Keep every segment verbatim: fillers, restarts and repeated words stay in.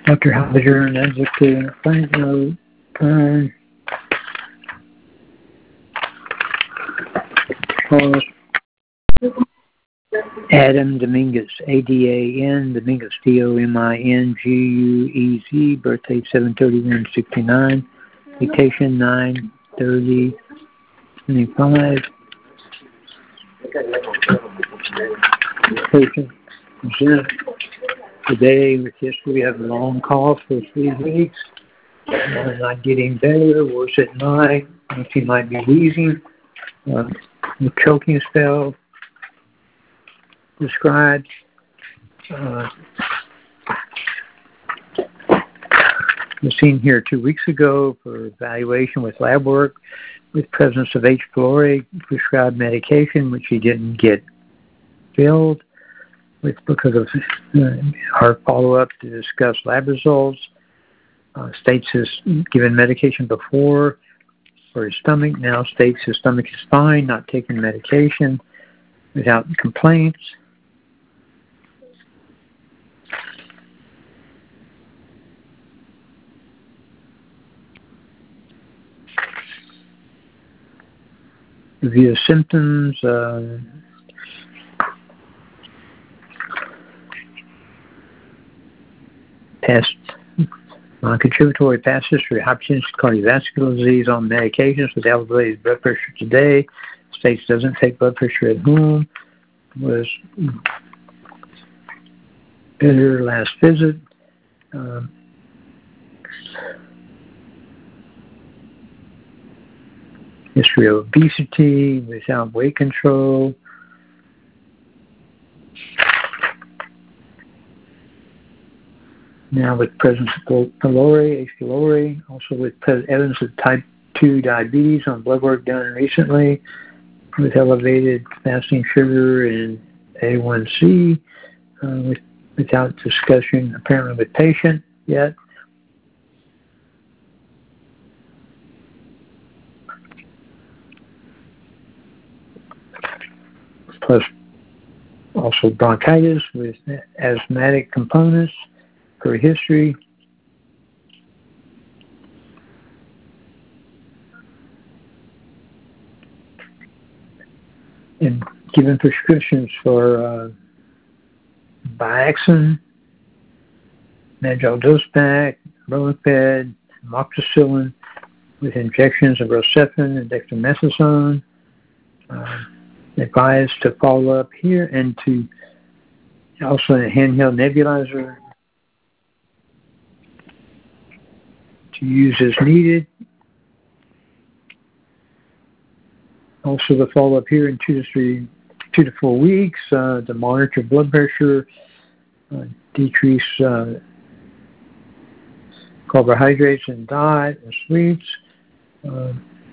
Doctor Halberger and Advocate Frank Note, Kern, Charles, Adam Dominguez, A D A N, Dominguez, D O M I N G U E Z, birthday seven thirty-one sixty-nine, dictation nine thirty twenty-five. Patient present today with history. We have a long cough for three weeks. Uh, not getting better, worse at night. I think he might be wheezing. Uh, the choking spell described. Uh, was seen here two weeks ago for evaluation with lab work with presence of H. pylori, prescribed medication, which he didn't get filled with because of uh, our follow-up to discuss lab results. Uh, states has given medication before for his stomach. Now states his stomach is fine, not taking medication without complaints. Review symptoms. Uh, past non-contributory past history, hypertension, cardiovascular disease on medications with elevated blood pressure today. States doesn't take blood pressure at home. Was better last visit. Um, history of obesity without weight control. Now with presence of pylori, H. pylori, also with evidence of type two diabetes on blood work done recently, with elevated fasting sugar and A one C, uh, with, without discussion apparently with patient yet. Plus also bronchitis with asthmatic components for history. And given prescriptions for uh, Biaxin, Magel-Dospac, Romiped, Amoxicillin, with injections of Rocephin and dexamethasone. Uh, advised to follow up here and to also a handheld nebulizer to use as needed. Also the follow up here in two to three, two to four weeks uh, to monitor blood pressure, uh, decrease uh, carbohydrates in diet and sweets. Uh,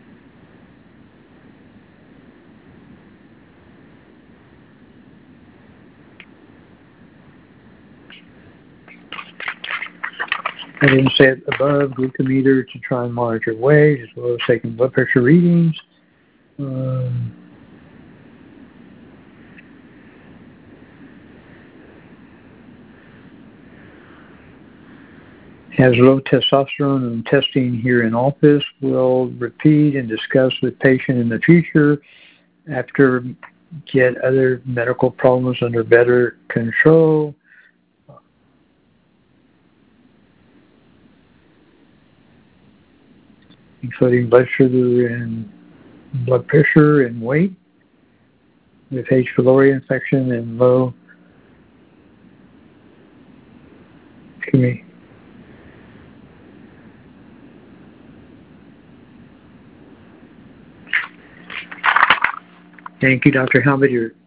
I didn't say it above, glucometer to try and monitor weight as well as taking blood pressure readings. Um, has low testosterone and testing here in office. We'll repeat and discuss with patient in the future after get other medical problems under better control. Including blood sugar and blood pressure and weight with H. pylori infection and low, excuse me, thank you, Doctor Halberger.